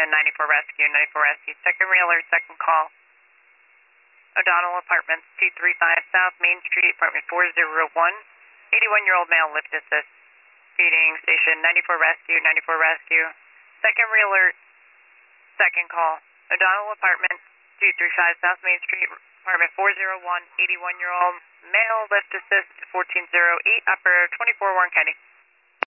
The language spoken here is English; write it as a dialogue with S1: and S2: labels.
S1: Station 94 Rescue, 94 Rescue. Second realer, second call. O'Donnell Apartments, 235 South Main Street, apartment 401. 81-year-old male, lift assist. Feeding Station 94 Rescue, 94 Rescue. Second realer, second call. O'Donnell Apartments, 235 South Main Street, apartment 401. 81-year-old male, lift assist, 1408, upper 24 Warren County.